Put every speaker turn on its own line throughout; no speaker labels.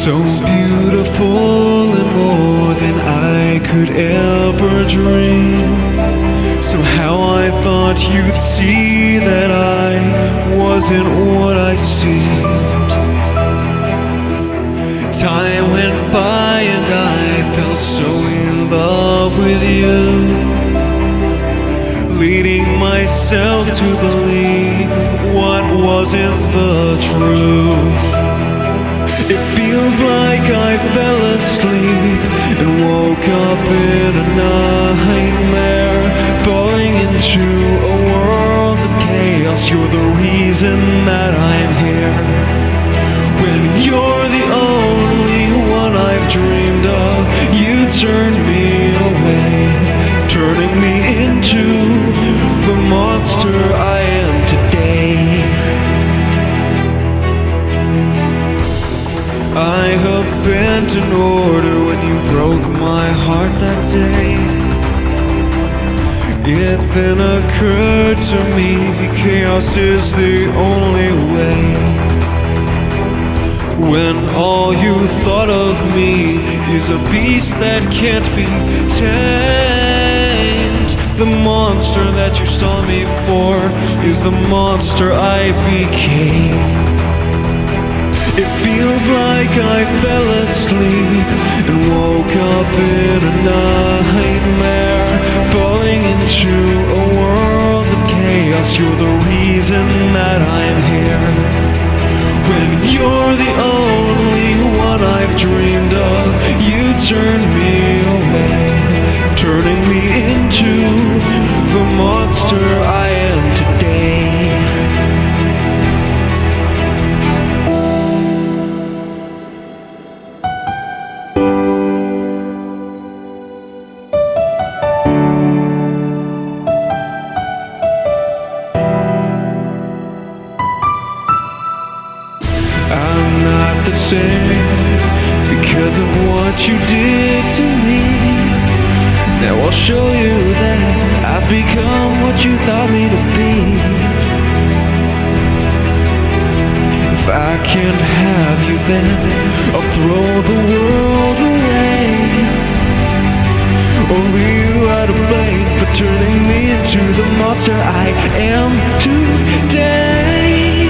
So beautiful and more than I could ever dream. Somehow I thought you'd see that I wasn't what I seemed. Time went by and I fell so in love with you, leading myself to believe what wasn't the truth. It feels like I fell asleep and woke up in a nightmare, falling into a world of chaos. You're the reason that I'm here. When you're the only one I've dreamed of, you turned me away, turning me into the monster I am today. I abandoned order when you broke my heart that day. It then occurred to me, chaos is the only way. When all you thought of me is a beast that can't be tamed, the monster that you saw me for is the monster I became. It feels like I fell asleep and woke up in a nightmare, falling into a world of chaos. You're the reason that I'm here. When you're the only one I've dreamed of, you turned me away, turning me into the monster I am today. I'm not the same because of what you did to me. Now I'll show you that I've become what you thought me to be. If I can't have you, then I'll throw the world away. Only you are to blame for turning me into the monster I am today.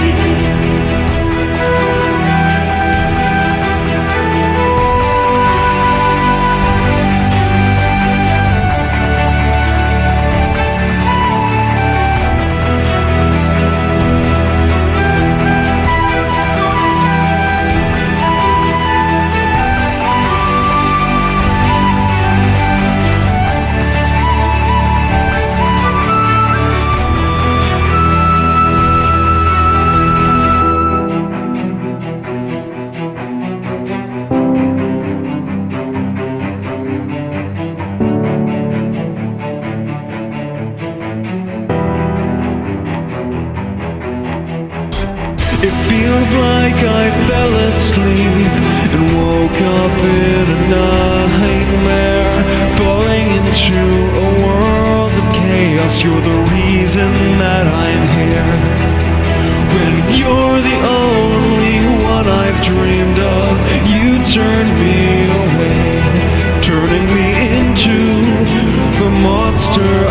It feels like I fell asleep and woke up in a nightmare, falling into a world of chaos. You're the reason that I'm here. When you're the only one I've dreamed of, you turned me away, turning me into the monster